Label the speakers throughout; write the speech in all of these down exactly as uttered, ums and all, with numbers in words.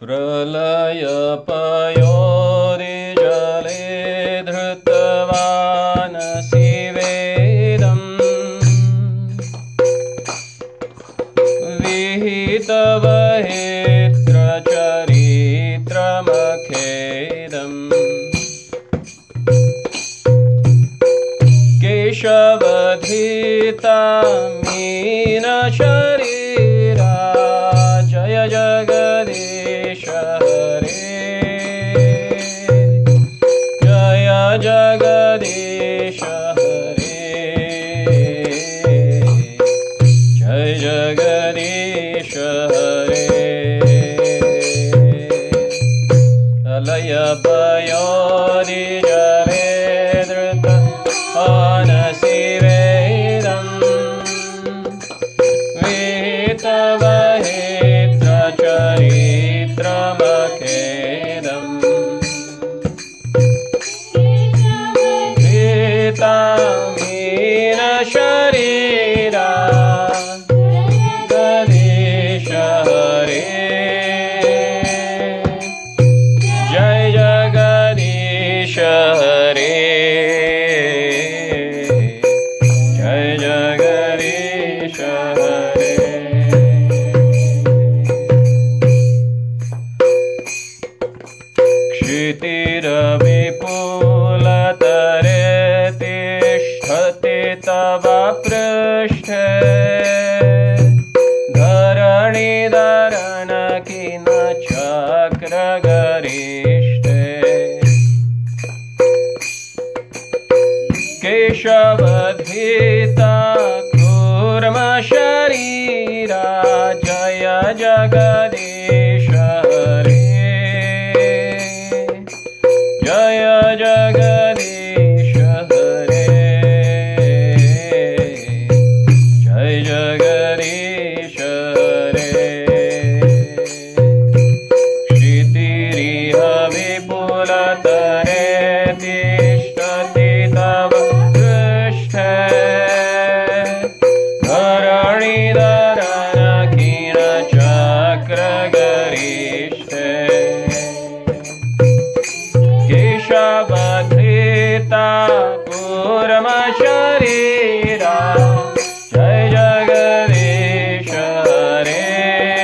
Speaker 1: प्रलयपयोनिजले धृतवानसि वेदम् विहितवहेत्रचरित्रमखेदम् केशवधीता मीनशरीरा जय जगदीश हरे जय जगदीश हरे जय जगदीश हरे प्रलयपयोनिजले धृतवानसि वेदम् विहितवहेत्रचरित्रमखेदम् मीनशरीरा जगदीश हरे जय जगदीश हरे जय जगदीश हरे क्षितिरविपुलतरे तिष्ठति तव पृष्ठे धरणिधरण किन चक्रगरिष्ठे केशवधीता कूर्मशरीरा जय जगदीश हरे जय जगदीश हरे जय जगदीश हरे क्षितिरिह विपुलतरे तिष्ठति तव पृष्ठे धरणिधरण किन चक्रगरिष्ठे केशवधीता कूर्मशरीरा जय जगदीश हरे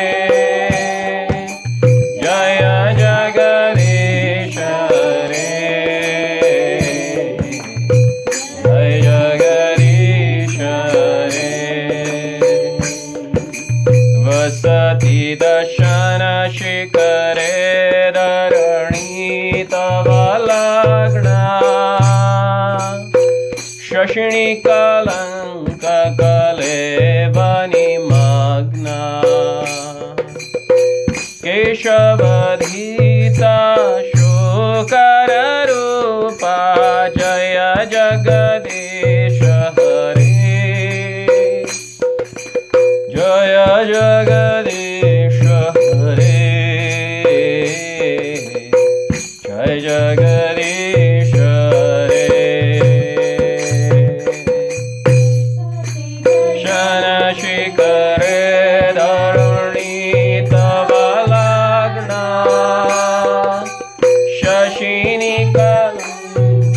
Speaker 1: जय जगदीश हरे जय जगदीश हरे वसति दशन शिखरे धरणी तव लग्ना शशिनिकलंक कलेवनिमग्ना केशवधीता शोकररूपा जय जगदीश हरे जय जगदीश हरे जय जगदीश हरे शनशिखरे धरणी तव लग्ना शशिनिकलंक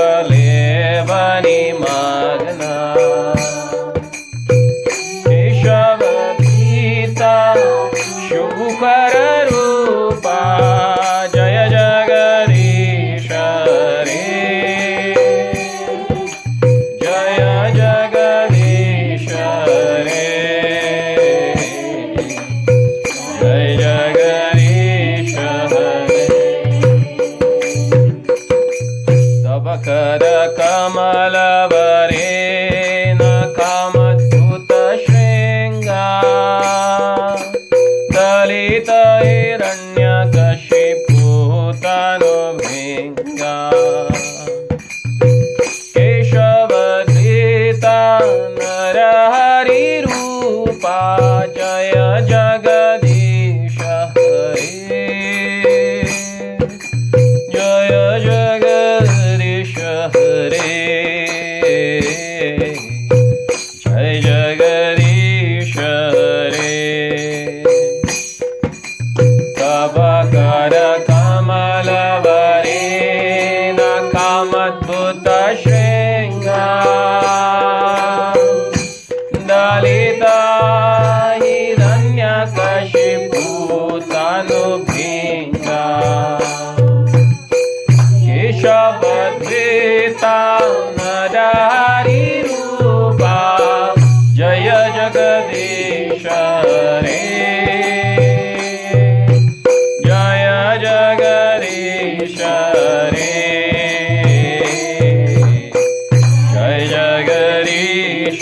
Speaker 1: कलेवनिमग्ना केशवधीता शुकररूपा जय जगदीश हरे जय जगदीश हरे जय जगदीश हरे तव कर कमलवरेण कामद्भुत शृङ्गा दलित हिरण्यकशिपूतनुभृङ्गा केशवधीता नरहरिरूपा जय जगदीश हरे जय जगदीश हरे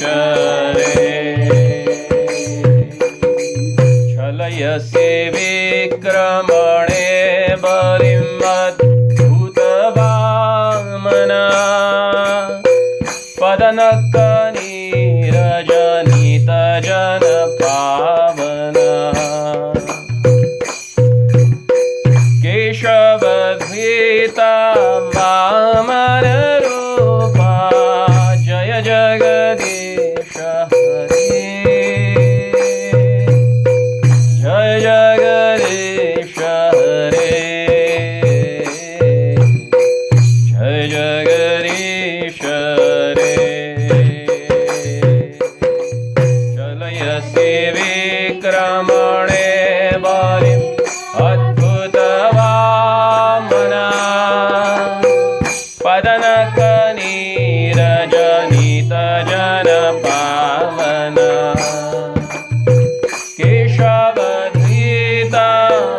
Speaker 1: रे छलयसि विक्रमणे बलिमद्भुतवामना पदनकनीरजनितजनपावना केशवद्भीता वामनरूपा जय जगदीश हरे जय जगदीश हरे जय जगदीश हरे चलयसि विक्रमणे बलिम् अद्भुतवामना पदनकनीरजनितजनपावना केशवद्भीता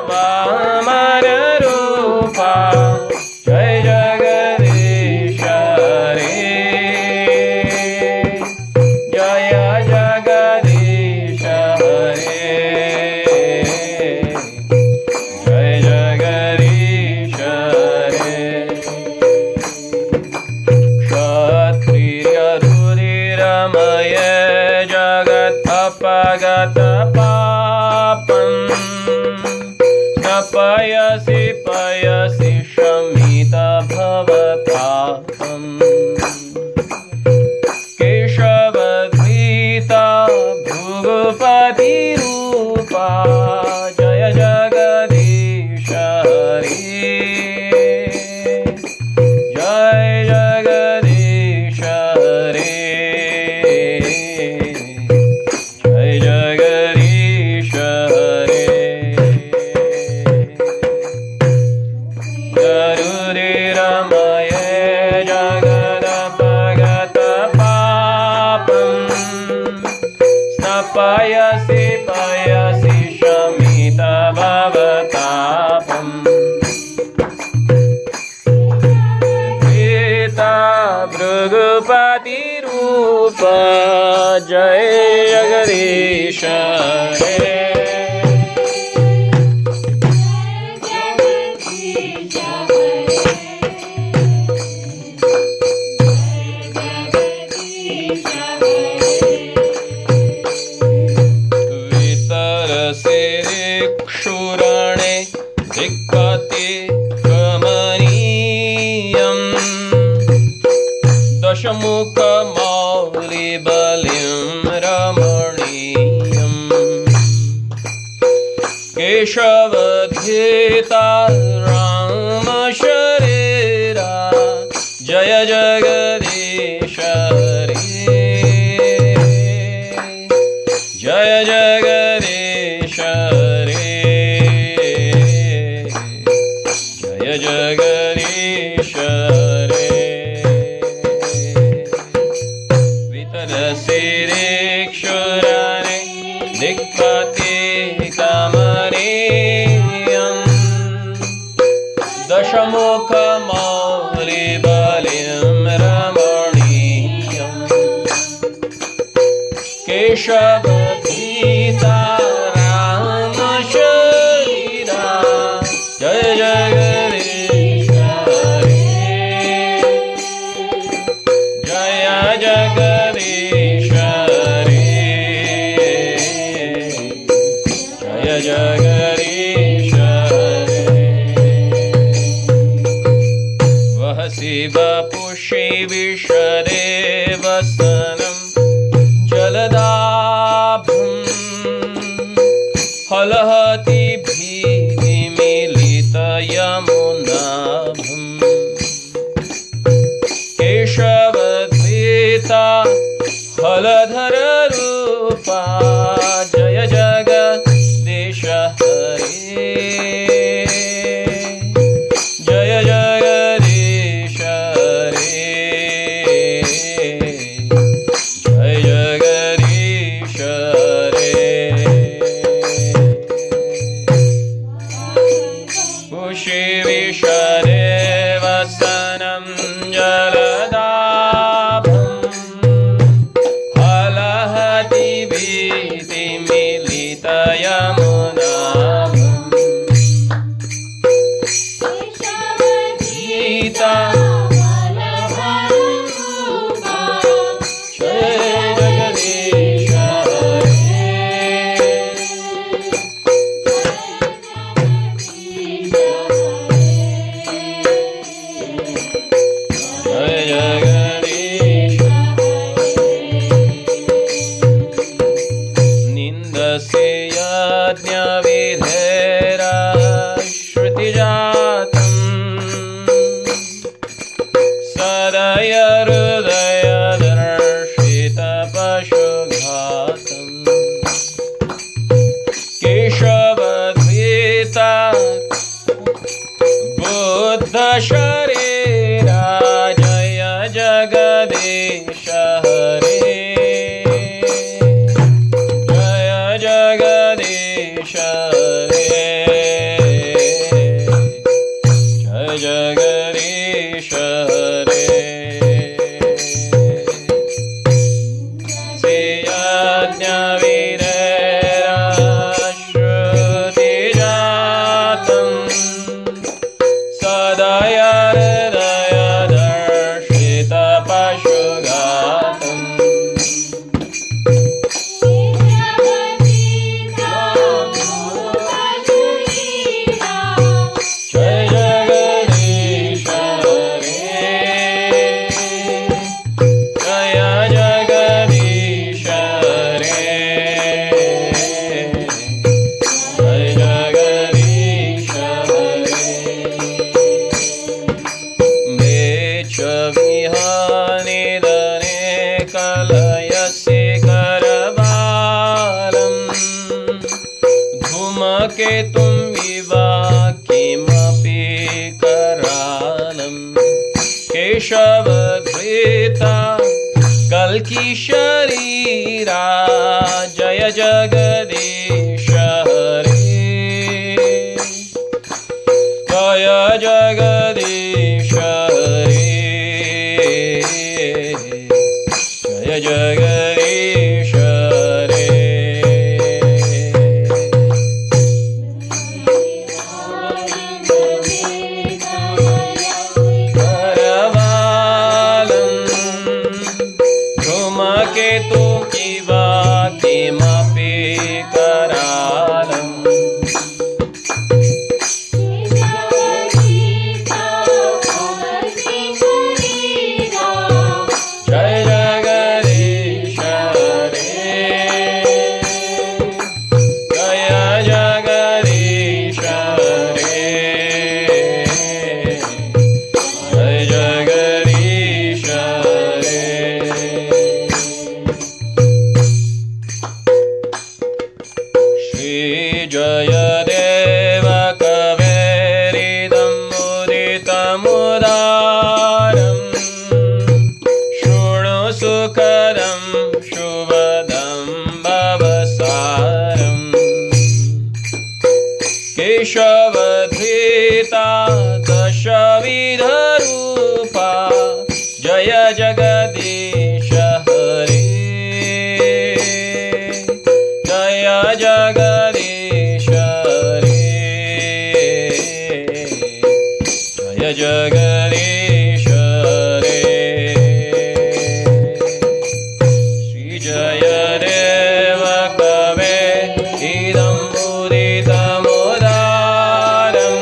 Speaker 1: वामनरूपा जय जगदीश हरे जय जगदीश हरे जय जगदीश हरे क्षत्रियरुधिरमय जगदपगत पापम् स्नपयसि पयसि शमित भवतापम् केशवद्भीता भृगुपतिरूपा जय जगदीश हरे जय जगदीश हरे जय जगदीश हरे गरुडिरमय जगदपगत पापम् स्नपयसि पयसि शमित भवतापम् भीता भृगुपतिरूपा जय जगदीश हरे वितरसिरिक्षुरणे दिक्पति कमनीयम् दशमुखमौलिबलिं रमणीयम् केशवद्भीता रामशरीरा जय जगदीश हरे जय जगदीश हरे जय जगदीश हरे वितरसिरिक्षुरणे दिक्पति कमनीयम् दशमुखमौलिबलिं रमणीयम् केशवद्भीता रामशरीरा जय जगदीश हरे जय जगदीश हरे जय जगदीश हरे वहसि वपुषि विशदे वसनम् जलदाभम् हलहति भीतिमिलितयमुनाभम् केशवद्भीता हलधररूपा जय जगदीश हरे जय जगदीश हरे जय जगदीश हरे पशुघातम् केशवद्वेता बुद्ध शरीरा जय जगदीश हरे जय जगदीश हरे जय जगदीश हरे केशवद्वेता कल्की शरीरा जय जगदीश हरे जय जगदीश हरे जय जगदीश हरे केशवद्वेता दशविधरूपा जय जगदीश हरे जय जगदीश हरे जय जगदीश हरे श्री जय देव कवे इदं मुदितमुदारम्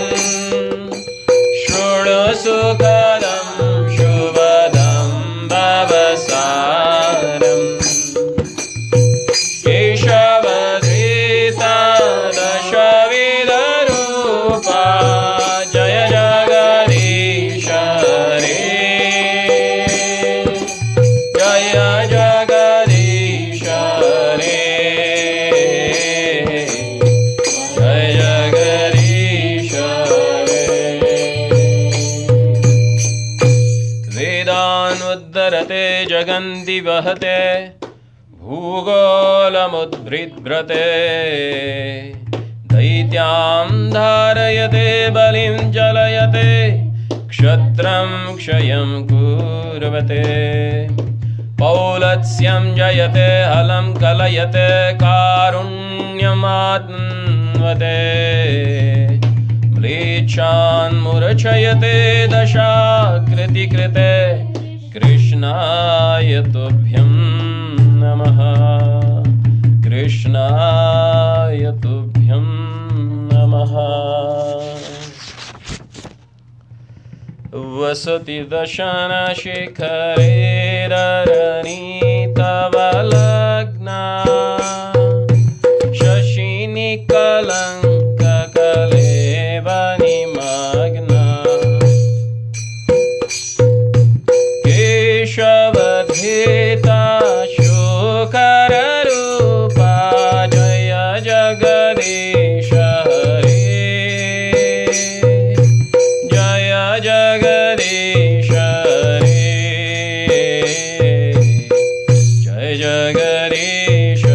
Speaker 1: सुखदं शुभदं भवसारम् केशवद्वेता दशविधरूपा जय जगदीश हरे जय जगदीश हरे जय जगदीश वेदानुद्धरते जगन्ति वहते भूगोलमुद्भृते दैत्यां धारयते बलिं जलयते क्षत्रं क्षयं कुर्वते पौलत्स्यं जयते हलं कलयते कारुण्यमात्मवते म्लेच्छान् मूर्छयते दशाकृतिकृते कृष्णाय तुभ्यं नमः कृष्णाय तुभ्यं नमः वसति दशनशिखरे ररणीतवलग्ना शशिनिकलङ्ककलेवनिमग्ना केशवद्वेता शोक Jagadish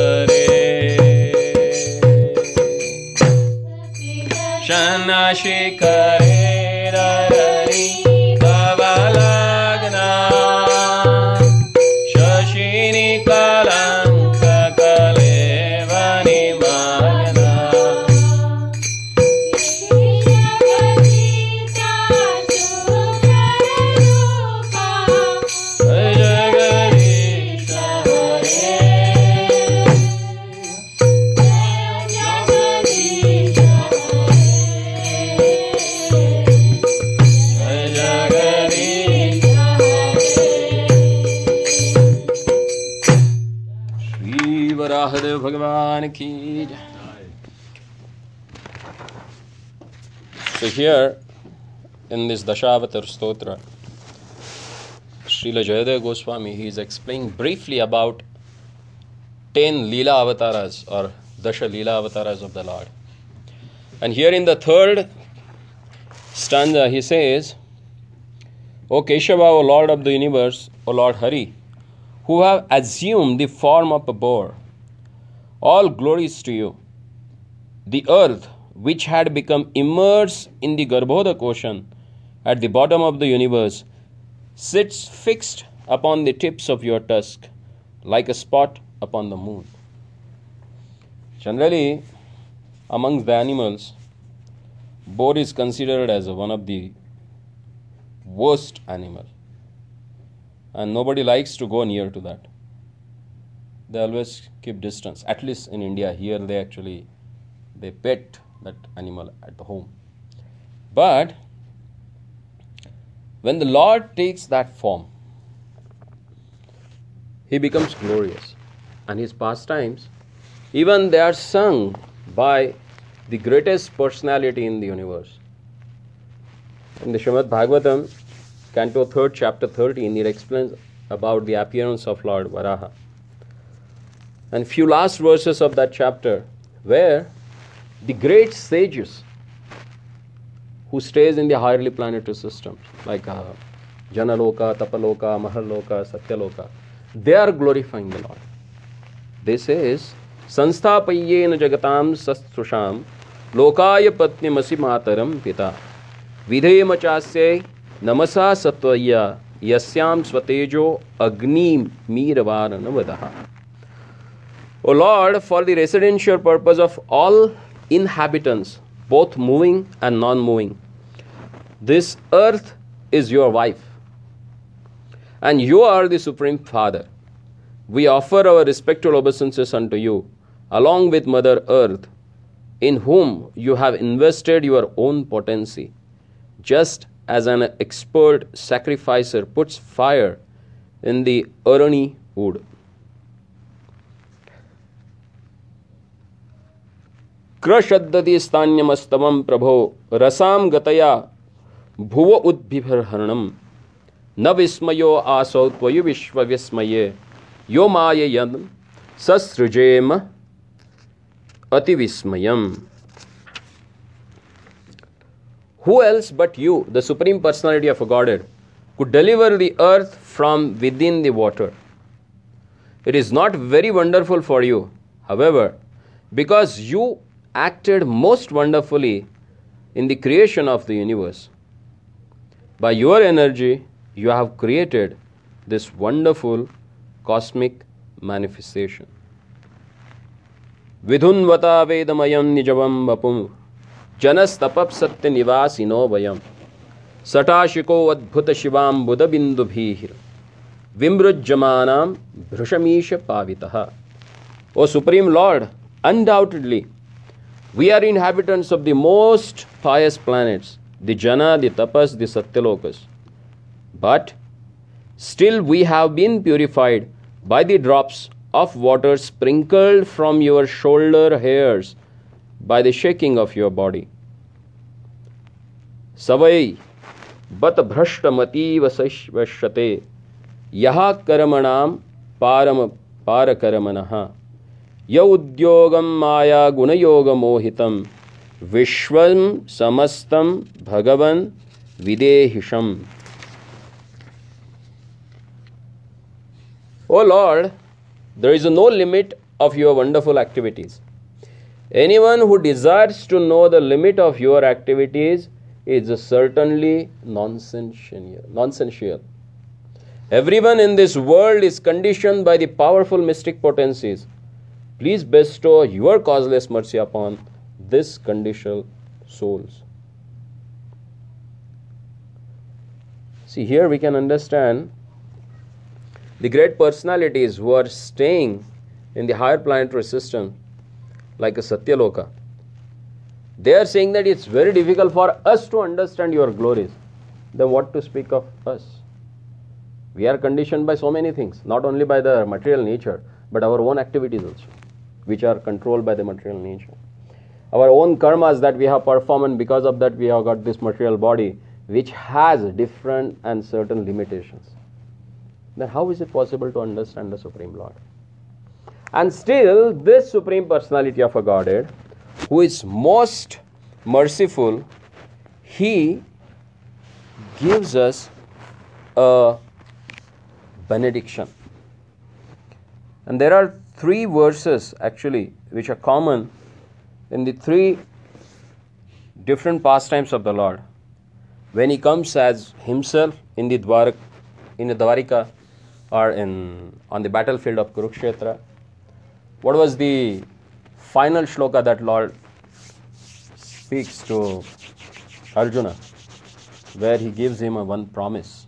Speaker 1: Shana Shikare Rari Kavalagna Shashini Kalanka Kalevani Magna Jagadish Varahadev Bhagavan ki jai. So here in this Dashavatar Stotra, Srila Jayadeva Goswami, he is explaining briefly about ten Leela avatars or Dasha Leela avatars of the Lord. And here in the third stanza he says, O Keshava, O Lord of the universe, O Lord Hari, who have assumed the form of a boar, all glories to you. The earth, which had become immersed in the Garbhodak ocean at the bottom of the universe, sits fixed upon the tips of your tusk, like a spot upon the moon. Generally, amongst the animals, boar is considered as one of the worst animals. And nobody likes to go near to that. They always keep distance. At least in India, here they actually, they pet that animal at the home. But when the Lord takes that form, he becomes glorious. And his pastimes, even they are sung by the greatest personality in the universe. In the Srimad Bhagavatam, Canto third, chapter thirteen, it explains about the appearance of Lord Varaha. And few last verses of that chapter, where the great sages who stays in the higher planetary systems, like uh, Janaloka, Tapaloka, Mahalloka, Satyaloka, they are glorifying the Lord. They says, Sansthapayyena jagatam sastrusham lokaya patnimasi mataram pita vidhema chasya namasa satvaya yasyam swatejo agni meeravarana vadaha. O Lord, for the residential purpose of all inhabitants, both moving and non-moving, this earth is your wife, and you are the Supreme Father. We offer our respectful obeisances unto you, along with Mother Earth, in whom you have invested your own potency, just as an expert sacrificer puts fire in the Arani wood. Krashaddati stanyamastavam prabho rasam gataya bhuva udbhivarhanam na vismayo aso tvayu vishva vismaye yo maya yan sasrujema ati vismayam. Who else but you, the Supreme Personality of a Godhead, could deliver the earth from within the water? It is not very wonderful for you, however, because you acted most wonderfully in the creation of the universe. By your energy, you have created this wonderful cosmic manifestation. Vidhunvata vedamayam nijavam vapum janas tapap satya nivasino vayam satashiko adbhuta shivam buddha bindu bhihir vimrujjamanam bhrusamisha pavitaha. O Supreme Lord, undoubtedly, we are inhabitants of the most pious planets, the Jana, the Tapas, the Satyalokas. But still we have been purified by the drops of water sprinkled from your shoulder hairs by the shaking of your body. Savai bat bhrashtamati vasashvashate yaha karamanam param parakaramanaha yaudyogam maya gunayoga mohitam vishvam samastam bhagavan videhisham. O Lord, There is no limit of your wonderful activities. Anyone who desires to know the limit of your activities is certainly nonsensical. nonsensical. Everyone in this world is conditioned by the powerful mystic potencies. Please bestow your causeless mercy upon this conditional souls. See, here we can understand the great personalities who are staying in the higher planetary system, like a Satyaloka. They are saying that it's very difficult for us to understand your glories. Then what to speak of us? We are conditioned by so many things, not only by the material nature, but our own activities also, which are controlled by the material nature. Our own karmas that we have performed, and because of that we have got this material body, which has different and certain limitations. Then how is it possible to understand the Supreme Lord? And still, this Supreme Personality of a Godhead, who is most merciful, He gives us a benediction. And there are three verses actually which are common in the three different pastimes of the Lord. When He comes as Himself in the Dwar- in the Dwarika, or in on the battlefield of Kurukshetra. What was the final shloka that Lord speaks to Arjuna, where He gives him a one promise?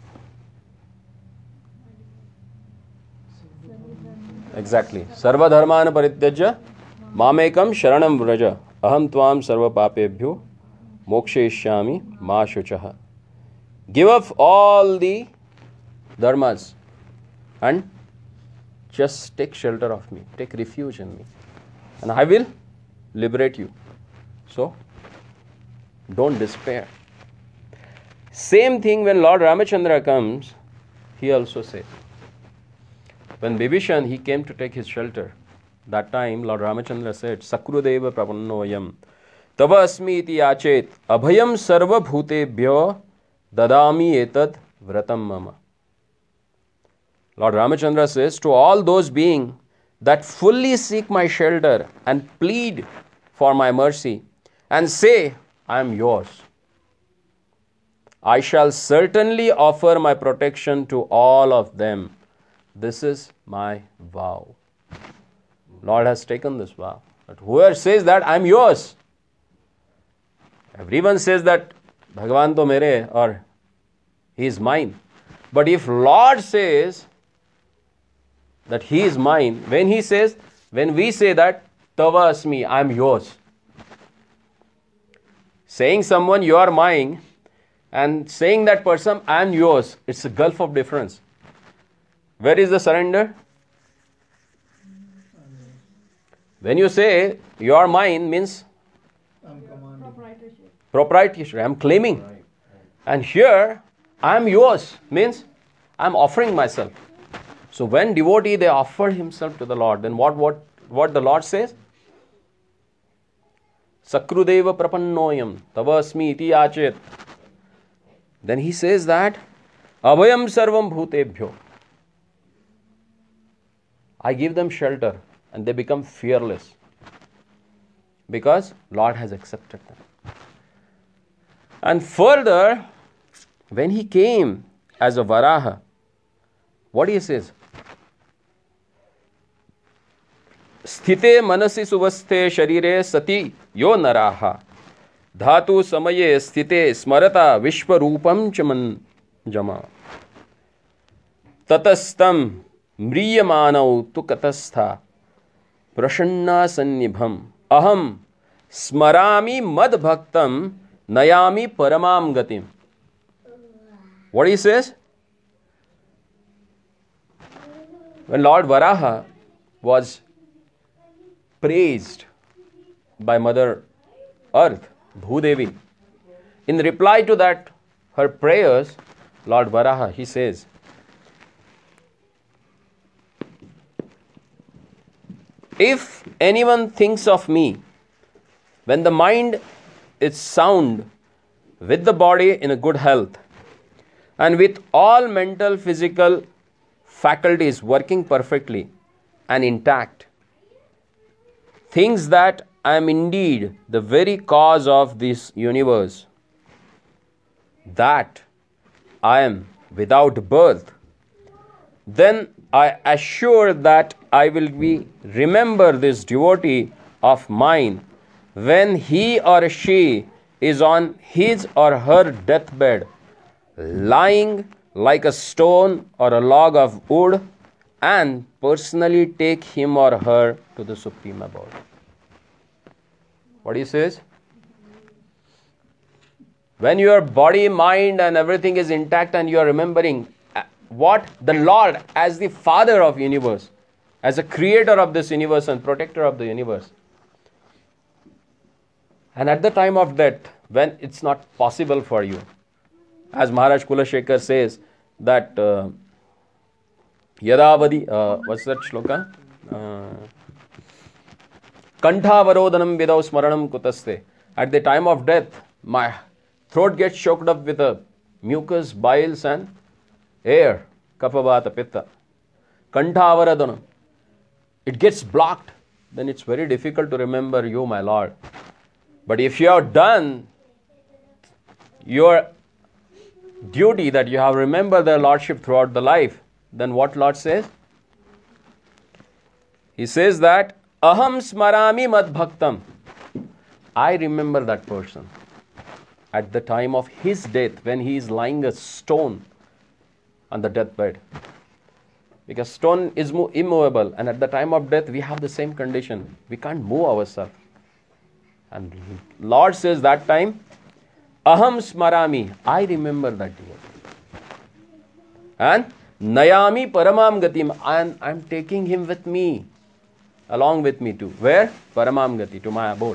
Speaker 1: Exactly. Sarva dharmana parityajya mamekam sharanam vraja aham tvam sarva papebhyo mokshayishyami ma shuchaha. Give up all the dharmas and just take shelter of me, take refuge in me, and I will liberate you. So, don't despair. Same thing when Lord Ramachandra comes, He also says. When Bibhishan, he came to take his shelter, that time Lord Ramachandra said, Sakrudeva prapannoyam tava asmi iti yachet abhayam sarva bhutebhyo dadami etad vratam mama. Lord Ramachandra says, to all those beings that fully seek my shelter and plead for my mercy and say, I am yours, I shall certainly offer my protection to all of them. This is my vow. Lord has taken this vow. But whoever says that, I am yours. Everyone says that, Bhagavan to mere, or He is mine. But if Lord says that He is mine, when He says, when we say that, Tava asmi, I am yours. Saying someone, you are mine, and saying that person, I am yours, it's a gulf of difference. Where is the surrender? When you say, you are mine, means proprietorship. Proprietorship. I am claiming. And here, I am yours, means I am offering myself. So when devotee, they offer himself to the Lord, then what, what, what the Lord says? Sakrudeva prapannoyam tavasmi iti yachet. Then He says that abhayam sarvam bhutebhyo. I give them shelter and they become fearless because Lord has accepted them. And further, when He came as a Varaha, what He says? Sthite manasi suvasthe sharire sati yo naraha dhatu samaye sthite smarata vishwarupam chaman jama tatastam mriyamanau tu katastha prashanna sannibham aham smarami mad bhaktam nayami paramam gatim. What He says? When Lord Varaha was praised by Mother Earth, Bhudevi, in reply to that, her prayers, Lord Varaha, He says, if anyone thinks of me, when the mind is sound, with the body in a good health, and with all mental, physical faculties working perfectly, and intact, thinks that I am indeed the very cause of this universe, that I am without birth, then I assure that I will be remember this devotee of mine when he or she is on his or her deathbed, lying like a stone or a log of wood, and personally take him or her to the supreme abode. What he says? When your body, mind and everything is intact and you are remembering what the Lord as the Father of universe, as a creator of this universe and protector of the universe. And at the time of death, when it's not possible for you, as Maharaj Kulashekar says that uh, Yadavadi, uh, what's that shloka? Uh, Kantavarodhanam vidau smaranam kutaste. At the time of death, my throat gets choked up with a mucus, biles and air. Kapavata pitta. Kantavarodhanam. It gets blocked. Then it's very difficult to remember you, my Lord. But if you have done your duty that you have remembered the Lordship throughout the life, then what Lord says? He says that Aham smarami mad bhaktam. I remember that person at the time of his death when he is lying a stone on the deathbed. Because stone is immovable, and at the time of death we have the same condition. We can't move ourselves. And Lord says that time, Aham smarami, I remember that devotee. And Nayami paramam gatim, and I'm taking him with me, along with me too. Where? Paramam gati, to my abode.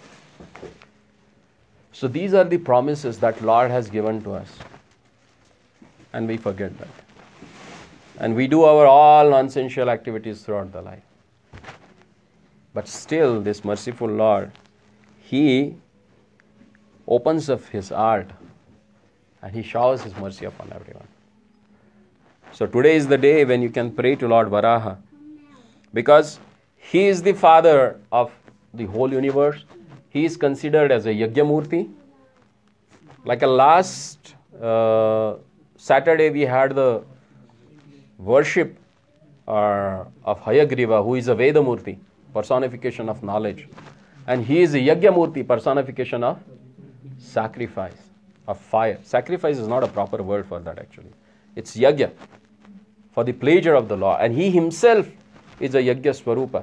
Speaker 1: So these are the promises that Lord has given to us. And we forget that. And we do our all nonsensical activities throughout the life. But still, this merciful Lord, He opens up His heart and He showers His mercy upon everyone. So today is the day when you can pray to Lord Varaha, because He is the Father of the whole universe. He is considered as a Yagyamurti. Like a last uh, Saturday we had the worship uh, of Hayagriva, who is a Vedamurti, personification of knowledge. And he is a Yagyamurti, personification of sacrifice, of fire. Sacrifice is not a proper word for that actually. It's Yagya, for the pleasure of the Lord. And he himself is a Yagya Swarupa.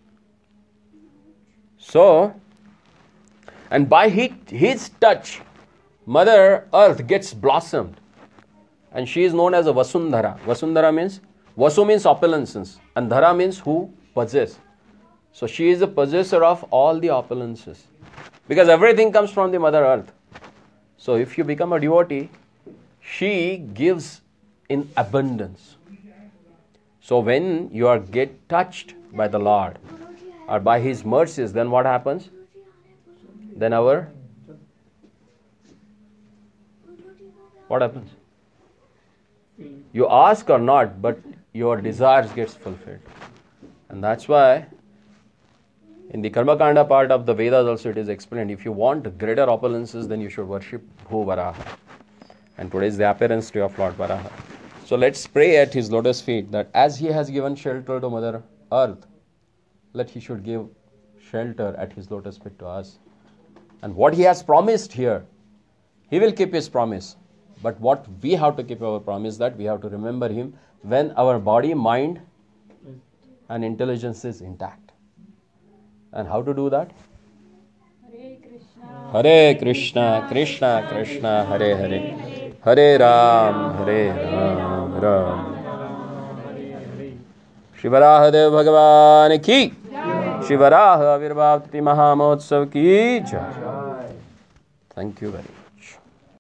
Speaker 1: So, and by his, his touch, Mother Earth gets blossomed. And she is known as a Vasundhara. Vasundhara means, Vasu means opulences, and Dhara means who possess. So she is the possessor of all the opulences. Because everything comes from the Mother Earth. So if you become a devotee, she gives in abundance. So when you are get touched by the Lord or by His mercies, then what happens? Then our what happens? You ask or not, but your desires gets fulfilled. And that's why in the Karmakanda part of the Vedas also it is explained, if you want greater opulences, then you should worship Bhu Varaha. And today is the appearance day of Lord Varaha. So let's pray at His lotus feet that as He has given shelter to Mother Earth, let He should give shelter at His lotus feet to us. And what He has promised here, He will keep His promise. But what we have to keep our promise, that we have to remember Him when our body, mind and intelligence is intact. And how to do that? Hare Krishna, Krishna Krishna, Hare Hare, Hare Ram, Hare Ram, Ram. Shri Varahadev Bhagavan ki, Shri Varaha Avirbhav Titi Mahamotsav ki jai. Thank you very much.